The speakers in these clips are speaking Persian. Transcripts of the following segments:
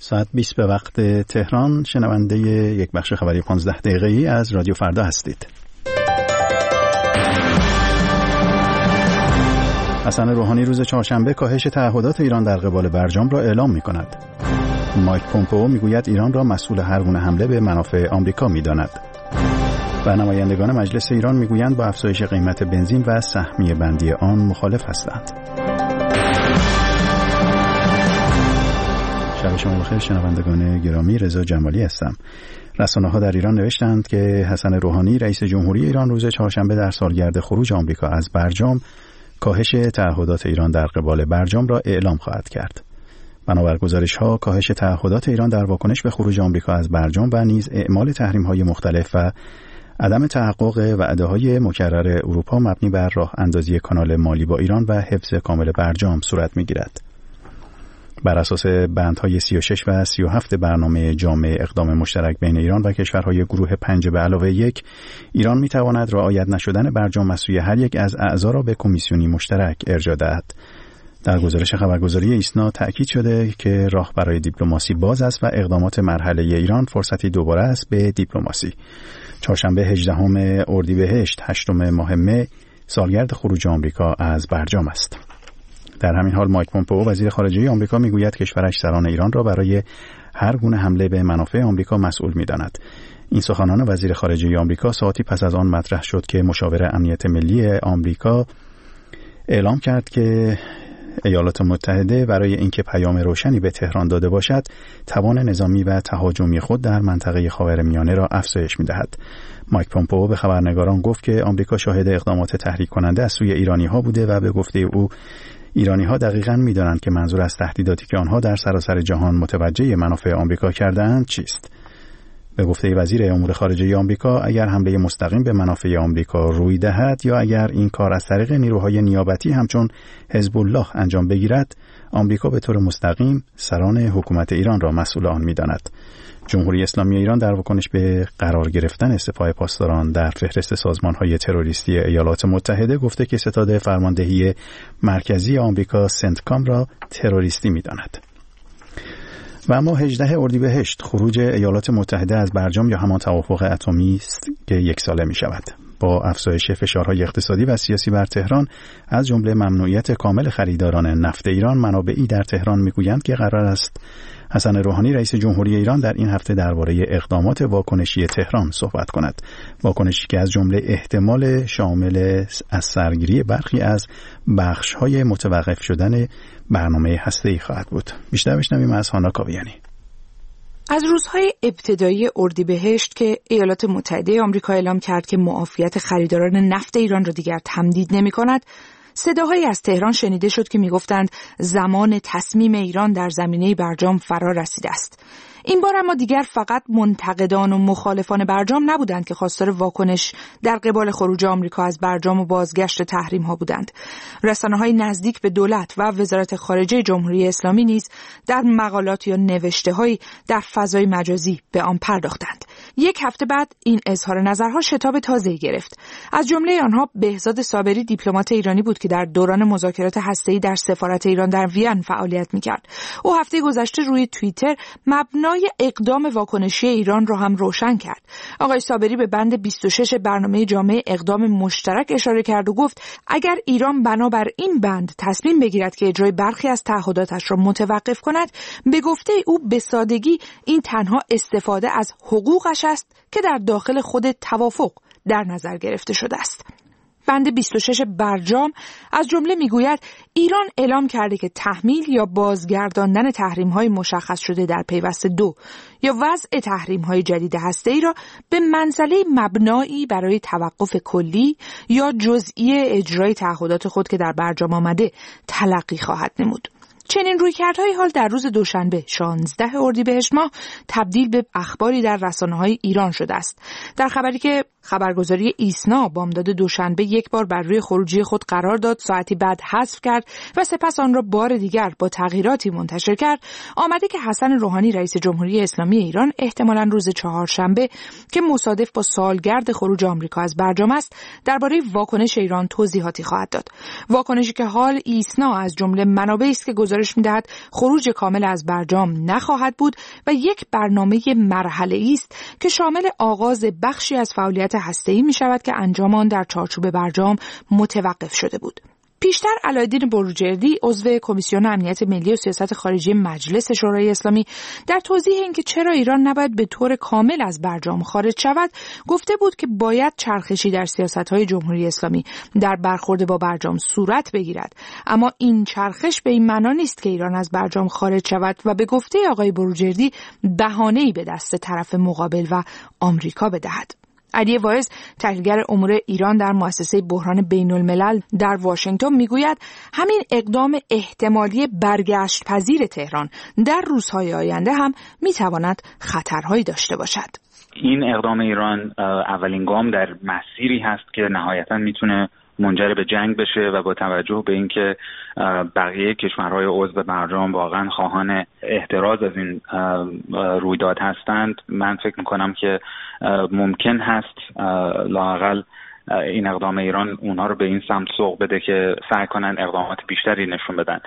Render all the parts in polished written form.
ساعت 20 به وقت تهران. شنونده یک بخش خبری 15 دقیقه‌ای از رادیو فردا هستید. حسن روحانی روز چهارشنبه کاهش تعهدات ایران در قبال برجام را اعلام می‌کند. مایک پومپئو میگوید ایران را مسئول هر گونه حمله به منافع آمریکا می‌داند. و نمایندگان مجلس ایران میگویند با افزایش قیمت بنزین و سهمیه بندی آن مخالف هستند. شب شما بخیر شنوندگان گرامی، رضا جمالی هستم. رسانه‌ها در ایران نوشتند که حسن روحانی رئیس جمهوری ایران روز چهارشنبه در سالگرد خروج آمریکا از برجام کاهش تعهدات ایران در قبال برجام را اعلام خواهد کرد. بنابر گزارش‌ها کاهش تعهدات ایران در واکنش به خروج آمریکا از برجام و نیز اعمال تحریم‌های مختلف و عدم تحقق وعده‌های مکرر اروپا مبنی بر راه اندازی کانال مالی با ایران و حفظ کامل برجام صورت می‌گیرد. بر اساس بندهای 36 و 37 برنامه جامع اقدام مشترک بین ایران و کشورهای گروه 5+1 ایران می‌تواند رعایت نشدن برجام از سوی هر یک از اعضا را به کمیسیونی مشترک ارجاع دهد. در گزارش خبرگزاری ایسنا تأکید شده که راه برای دیپلماسی باز است و اقدامات مرحله ایران فرصتی دوباره است به دیپلماسی. چهارشنبه 18 اردیبهشت 8 ماه مه سالگرد خروج آمریکا از برجام است. در همین حال مایک پومپئو وزیر خارجه آمریکا میگوید کشورش سران ایران را برای هر گونه حمله به منافع آمریکا مسئول می‌داند. این سخنان وزیر خارجه آمریکا ساعتی پس از آن مطرح شد که مشاور امنیت ملی آمریکا اعلام کرد که ایالات متحده برای اینکه پیام روشنی به تهران داده باشد، توان نظامی و تهاجمی خود در منطقه خاورمیانه را افزایش می‌دهد. مایک پومپئو به خبرنگاران گفت که آمریکا شاهد اقدامات تحریک کننده از سوی ایرانی‌ها بوده و به گفته او ایرانی‌ها دقیقاً می‌دانند که منظور از تهدیداتی که آنها در سراسر جهان متوجه منافع آمریکا کرده‌اند چیست. به گفته وزیر امور خارجه آمریکا اگر حمله مستقیم به منافع آمریکا روی دهد یا اگر این کار از طریق نیروهای نیابتی همچون حزب الله انجام بگیرد، آمریکا به طور مستقیم سران حکومت ایران را مسئول آن می‌داند. جمهوری اسلامی ایران در واکنش به قرار گرفتن سپاه پاسداران در فهرست سازمان‌های تروریستی ایالات متحده گفته که ستاد فرماندهی مرکزی آمریکا سنتکام را تروریستی می‌داند. و اما 18 اردیبهشت خروج ایالات متحده از برجام یا همان توافق اتمی است که یک ساله می شود. با افزایش فشارهای اقتصادی و سیاسی بر تهران از جمله ممنوعیت کامل خریداران نفت ایران، منابعی در تهران میگویند که قرار است حسن روحانی رئیس جمهوری ایران در این هفته درباره اقدامات واکنشی تهران صحبت کند. واکنشی که از جمله احتمال شامل از سرگیری برخی از بخش‌های متوقف شدن برنامه هسته‌ای خواهد بود. بیشتر بشنویم از هانا کاویانی. از روزهای ابتدایی اردیبهشت که ایالات متحده آمریکا اعلام کرد که معافیت خریداران نفت ایران را دیگر تمدید نمی‌کند، صداهایی از تهران شنیده شد که می‌گفتند زمان تصمیم ایران در زمینه برجام فرا رسیده است. این بار اما دیگر فقط منتقدان و مخالفان برجام نبودند که خواستار واکنش در قبال خروج آمریکا از برجام و بازگشت تحریم‌ها بودند. رسانه‌های نزدیک به دولت و وزارت خارجه جمهوری اسلامی نیز در مقالات یا نوشته‌هایی در فضای مجازی به آن پرداختند. یک هفته بعد این اظهار نظرها شتاب تازه‌ای گرفت. از جمله آنها بهزاد صابری، دیپلمات ایرانی بود که در دوران مذاکرات هسته‌ای در سفارت ایران در وین فعالیت می‌کرد. او هفته گذشته روی توییتر مبنای اقدام واکنشی ایران را هم روشن کرد. آقای صابری به بند 26 برنامه جامع اقدام مشترک اشاره کرد و گفت اگر ایران بنابر این بند تصمیم بگیرد که اجرای برخی از تعهداتش را متوقف کند، به گفته او به سادگی این تنها استفاده از حقوقش است که در داخل خود توافق در نظر گرفته شده است. بند 26 برجام از جمله میگوید ایران اعلام کرده که تحمیل یا بازگرداندن تحریم‌های مشخص شده در پیوست 2 یا وضع تحریم‌های جدید هسته‌ای را به منزله مبنایی برای توقف کلی یا جزئی اجرای تعهدات خود که در برجام آمده تلقی خواهد نمود. چنین رویکردهای حال در روز دوشنبه 16 اردیبهشت ماه تبدیل به اخباری در رسانه‌های ایران شده است. در خبری که خبرگزاری ایسنا بامداد دوشنبه یک بار بر روی خروجی خود قرار داد، ساعتی بعد حذف کرد و سپس آن را بار دیگر با تغییراتی منتشر کرد، آمده که حسن روحانی رئیس جمهوری اسلامی ایران احتمالاً روز چهارشنبه که مصادف با سالگرد خروج آمریکا از برجام است، درباره واکنش ایران توضیحاتی خواهد داد. واکنشی که حال ایسنا از جمله منابعی است که گزارش می‌دهد خروج کامل از برجام نخواهد بود و یک برنامه مرحله‌ای است که شامل آغاز بخشی از فعالیت هسته‌ای می‌شود که انجام آن در چارچوب برجام متوقف شده بود. پیشتر علایالدین بروجردی عضو کمیسیون امنیت ملی و سیاست خارجی مجلس شورای اسلامی در توضیح اینکه چرا ایران نباید به طور کامل از برجام خارج شود گفته بود که باید چرخشی در سیاست‌های جمهوری اسلامی در برخورد با برجام صورت بگیرد، اما این چرخش به این معنا نیست که ایران از برجام خارج شود و به گفته آقای بروجردی بهانه‌ای به دست طرف مقابل و آمریکا بدهد. علی واعظ تحلیلگر امور ایران در مؤسسه بحران بین‌الملل در واشنگتن میگوید همین اقدام احتمالی برگشت پذیر تهران در روزهای آینده هم میتواند خطرهایی داشته باشد. این اقدام ایران اولین گام در مسیری هست که نهایتاً میتونه منجر به جنگ بشه و با توجه به اینکه بقیه کشورهای عضو برجام واقعا خواهان احتراز از این رویداد هستند، من فکر میکنم که ممکن هست لااقل این اقدام ایران اونها رو به این سمت سوق بده که سعی کنن اقدامات بیشتری نشون بدن.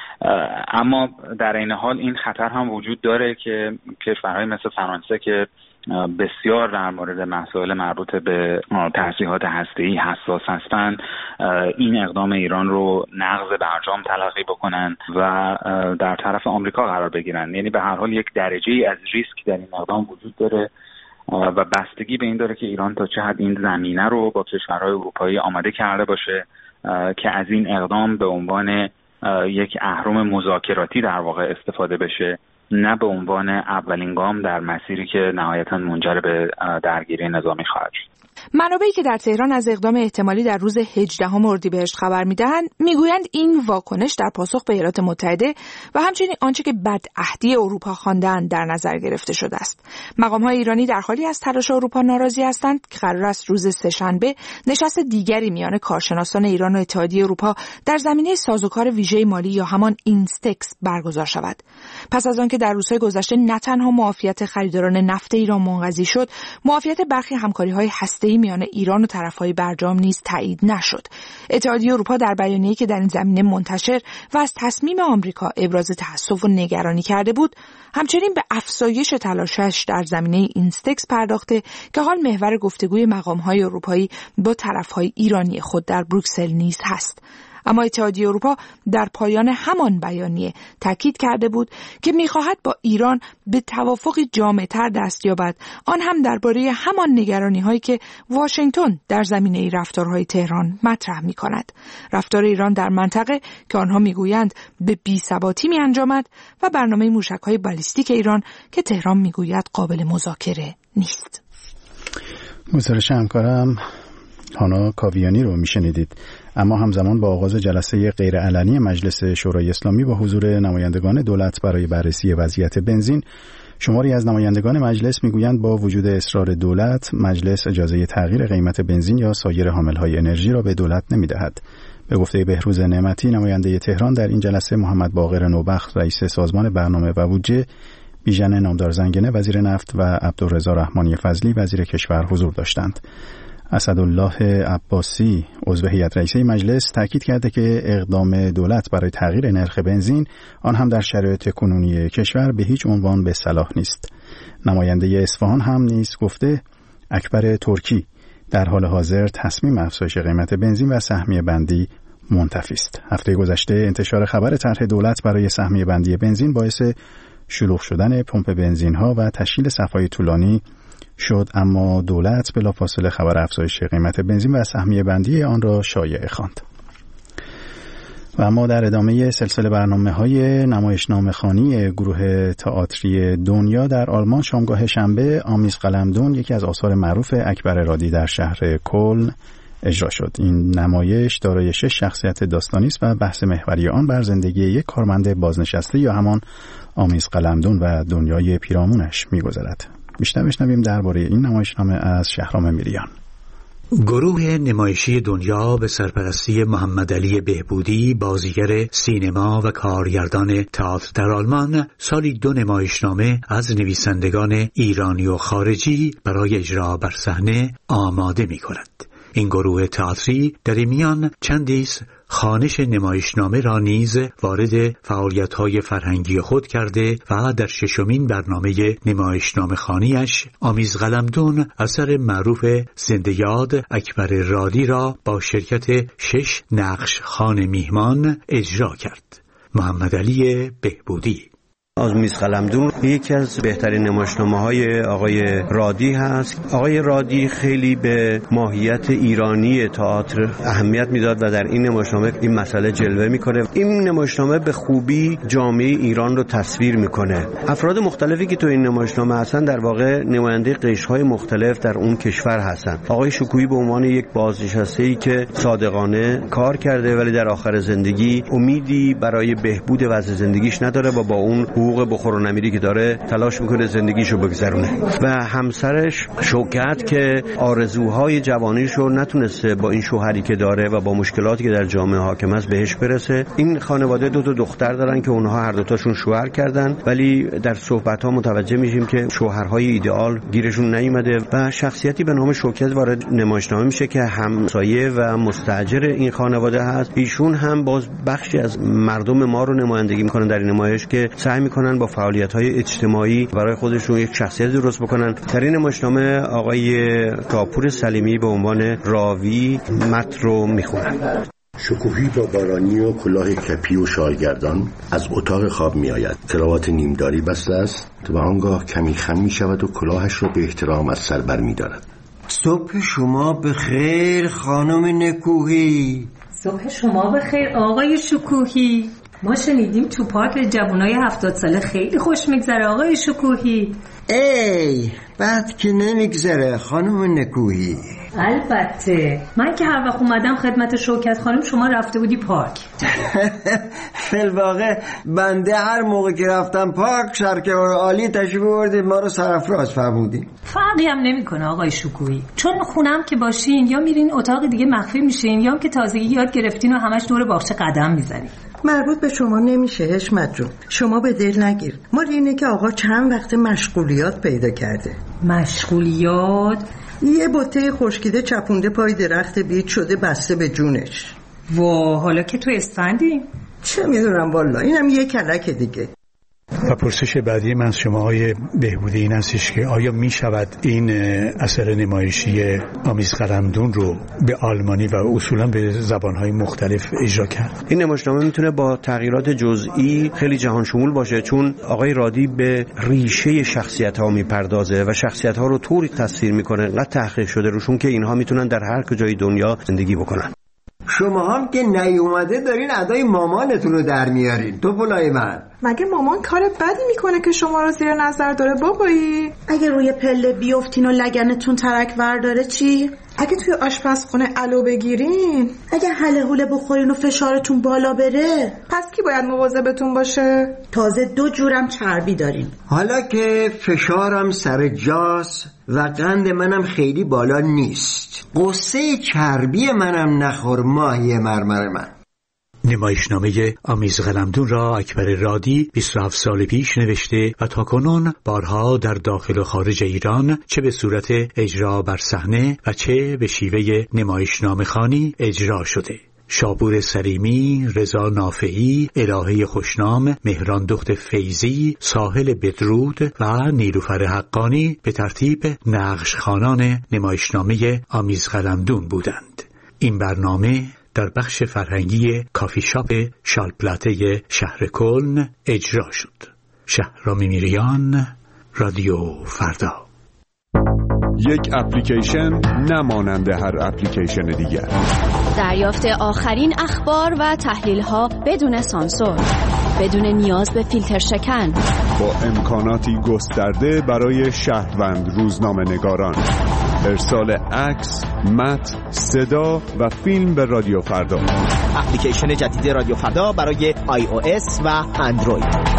اما در این حال این خطر هم وجود داره که کشورهای مثل فرانسه که بسیار در مورد مسائل مربوط به تسلیحات هسته‌ای حساس هستند این اقدام ایران رو نقض برجام تلقی بکنن و در طرف آمریکا قرار بگیرن. یعنی به هر حال یک درجه‌ای از ریسک در این اقدام وجود داره و بستگی به این داره که ایران تا چه حد این زمینه رو با کشورهای اروپایی آماده کرده باشه که از این اقدام به عنوان یک اهرم مذاکراتی در واقع استفاده بشه، نه به عنوان اولین گام در مسیری که نهایتاً منجر به درگیری نظامی خواهد شد. منابعی که در تهران از اقدام احتمالی در روز 18 اردیبهشت خبر می‌دهند میگویند این واکنش در پاسخ به ایالات متحده و همچنین آنچه که بدعهدی اروپا خواندند در نظر گرفته شده است. مقام‌های ایرانی در حالی از تلاش اروپا ناراضی هستند که قرار است روز سه‌شنبه نشست دیگری میان کارشناسان ایران و اتحادیه اروپا در زمینه سازوکار ویژه مالی یا همان اینستکس برگزار شود. پس از آنکه در روزهای گذشته نه تنها معافیت خریداران نفت ایران منقضی شد، معافیت برخی همکاری‌های هسته‌ای میان ایران و طرفهای برجام نیز تایید نشد. اتحادیه اروپا در بیانیه‌ای که در این زمینه منتشر و از تصمیم آمریکا ابراز تأسف و نگرانی کرده بود، همچنین به افزایش تلاشش در زمینه اینستکس پرداخته که حال محور گفتگوی مقام‌های اروپایی با طرفهای ایرانی خود در بروکسل نیز هست. اما اتحادیه اروپا در پایان همان بیانیه تاکید کرده بود که می‌خواهد با ایران به توافقی جامع‌تر دست یابد، آن هم درباره همان نگرانی‌هایی که واشنگتن در زمینه رفتارهای تهران مطرح می‌کند. رفتار ایران در منطقه که آنها می‌گویند به بی‌ثباتی می‌انجامد و برنامه موشک‌های بالیستیک ایران که تهران می‌گوید قابل مذاکره نیست. گزارش همکارم هانا کاویانی رو میشنیدید. اما همزمان با آغاز جلسه غیرعلنی مجلس شورای اسلامی با حضور نمایندگان دولت برای بررسی وضعیت بنزین، شماری از نمایندگان مجلس میگویند با وجود اصرار دولت، مجلس اجازه تغییر قیمت بنزین یا سایر حاملهای انرژی را به دولت نمیدهد. به گفته بهروز نعمتی، نماینده تهران، در این جلسه محمد باقر نوبخت، رئیس سازمان برنامه و بودجه، بیژن نامدار زنگنه، وزیر نفت و عبدالرضا رحمانی فضلی، وزیر کشور حضور داشتند. اسدالله عباسی، عضو هیئت رئیسه مجلس، تاکید کرده که اقدام دولت برای تغییر نرخ بنزین، آن هم در شرایط کنونی کشور، به هیچ عنوان به صلاح نیست. نماینده اصفهان هم نیز گفته اکبر ترکی در حال حاضر تصمیم افزایش قیمت بنزین و سهمیه بندی منتفی است. هفته گذشته انتشار خبر طرح دولت برای سهمیه بندی بنزین باعث شلوغ شدن پمپ بنزین ها و تشکیل صف‌های طولانی شد، اما دولت بلافاصله خبر افزایش قیمت بنزین و سهمیه بندی آن را شایعه خواند. و اما در ادامه سلسله برنامه‌های نمایشنامه‌خوانی گروه تئاتری دنیا در آلمان، شامگاه شنبه آمیز قلمدون، یکی از آثار معروف اکبر رادی در شهر کلن، اجرا شد. این نمایش دارای 6 شخصیت داستانی است و بحث محوری آن بر زندگی یک کارمند بازنشسته یا همان آمیز قلمدون و دنیای پیرامونش می‌گذرد. بیشتر بشنویم درباره این نمایشنامه از شهرام میریان. گروه نمایشی دنیا به سرپرستی محمد علی بهبودی، بازیگر سینما و کارگردان تئاتر در آلمان، سالی 2 نمایشنامه از نویسندگان ایرانی و خارجی برای اجرا بر صحنه آماده می کند. این گروه تئاتری در این میان چندیست خوانش نمایشنامه را نیز وارد فعالیت‌های فرهنگی خود کرده و در ششمین برنامه نمایشنامه خوانی‌اش آمیز قلمدون اثر معروف زنده یاد اکبر رادی را با شرکت 6 نقش خوان میهمان اجرا کرد. محمدعلی بهبودی. آمیز قلمدون یکی از بهترین نمایشنامه‌های آقای رادی هست. آقای رادی خیلی به ماهیت ایرانی تئاتر اهمیت میداد و در این نمایشنامه این مسئله جلوه میکنه. این نمایشنامه به خوبی جامعه ایران رو تصویر میکنه. افراد مختلفی که تو این نمایشنامه هستن در واقع نماینده قشرهای مختلف در اون کشور هستن. آقای شکوهی به عنوان یک بازنشسته‌ای که صادقانه کار کرده ولی در آخر زندگی امیدی برای بهبود وضع زندگیش نداره و با اون حقوق بخور و نمیری که داره تلاش میکنه زندگیشو بگذرونه. و همسرش شوکت که آرزوهای جوانیشو نتونسته با این شوهری که داره و با مشکلاتی که در جامعه حاکم است بهش برسه. این خانواده 2 دختر دارن که اونها هر دوتاشون شوهر کردن ولی در صحبت‌ها متوجه میشیم که شوهرهای ایدئال گیرشون نیومده و شخصیتی به نام شوکت وارد نمایشنامه میشه که همسایه و مستاجر این خانواده هست. ایشون هم باز بخشی از مردم ما رو نمایندگی میکنن در این نمایش که سعی میکنن با فعالیت‌های اجتماعی برای خودشون یک شخصیت درست بکنن. در این نمایشنامه آقای کاپور سلیمی به عنوان راوی متن رو میخونن. شکوهی با بارانی و کلاه کپی و شالگردان از اتاق خواب می آید. کراوات نیمداری بسته است و آنگاه کمی خم می شود و کلاهش را به احترام از سر بر می دارد. صبح شما بخیر خانم نکوهی. صبح شما بخیر آقای شکوهی. ما شنیدیم تو پارک جوانای 70 ساله خیلی خوش میگذره آقای شکوهی. ای بعد که نمیگذره خانم نکوهی. البته من که هر وقت اومدم خدمت شوکت خانم شما رفته بودی پارک. فی‌الواقع بنده هر موقع که رفتم پارک سرکار عالی تشریف آوردید ما رو سرافراز فرمودین. فرقی هم نمیکنه آقای شکوهی، چون خونم که باشین یا میرین اتاق دیگه مخفی میشین یا که تازگی یاد گرفتین و همش دور باغچه قدم میزنین. مربوط به شما نمیشه حشمت جون، شما به دل نگیر. ما اینه که آقا چند وقت مشغولیات پیدا کرده. مشغولیات؟ یه بوته خشکیده چپونده پای درخت بید شده بسته به جونش. وا حالا که تو اسفندی؟ چه میدونم والا، اینم یه کلک دیگه. و پرسش بعدی من از شما آقای بهبودی این هستش که آیا می شود این اثر نمایشی آمیز قلمدون رو به آلمانی و اصولا به زبانهای مختلف اجرا کرد؟ این نمایشنامه میتونه با تغییرات جزئی خیلی جهان شمول باشه، چون آقای رادی به ریشه شخصیت‌ها میپردازه و شخصیت‌ها رو طوری تصویر میکنه انقدر تحقیق شده روشون که اینها میتونن در هر کجای دنیا زندگی بکنن. شما هم که نیومده دارین ادای مامانتون رو در میارین. تو پلای من مگه مامان کار بدی میکنه که شما رو زیر نظر داره بابایی؟ اگه روی پله بیافتین و لگنتون ترک ورداره چی؟ اگه توی آشپزخونه علو بگیرین؟ اگه هله هوله بخورین و فشارتون بالا بره؟ پس کی باید مواظبتون باشه؟ تازه 2 جورم چربی دارین. حالا که فشارم سر جاست و قند منم خیلی بالا نیست، قصه چربی منم نخور ماهی مرمر من. نمایشنامه آمیز قلمدون را اکبر رادی 27 سال پیش نوشته و تاکنون بارها در داخل و خارج ایران چه به صورت اجرا بر صحنه و چه به شیوه نمایشنامه خوانی اجرا شده. شاپور سلیمی، رضا نافعی، الهه خوشنام، مهران دخت فیضی، ساحل بدرود و نیلوفر حقانی به ترتیب نقش خوانان نمایشنامه آمیز قلمدون بودند. این برنامه در بخش فرهنگی کافی شاپ شالپلاته شهر کلن اجرا شد. شهرام میریان، رادیو فردا. یک اپلیکیشن نمانند هر اپلیکیشن دیگر. دریافت آخرین اخبار و تحلیل‌ها بدون سانسور، بدون نیاز به فیلتر شکن، با امکاناتی گسترده برای شهروند روزنامه‌نگاران. ارسال عکس، متن، صدا و فیلم به رادیو فردا. اپلیکیشن جدید رادیو فردا برای iOS و اندروید.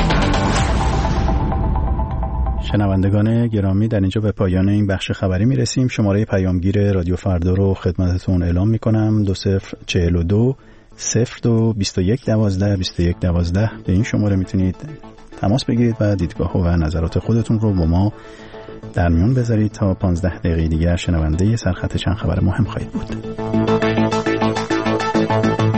شنوندگان گرامی، در اینجا به پایان این بخش خبری میرسیم. شماره پیامگیر رادیو فردا رو خدمتتون اعلام میکنم: 2042 02 21 12 21 12. به این شماره میتونید تماس بگیرید و دیدگاه و نظرات خودتون رو با ما در میون بذارید. تا 15 دقیقه دیگر شنونده سرخط چند خبر مهم خواهید بود.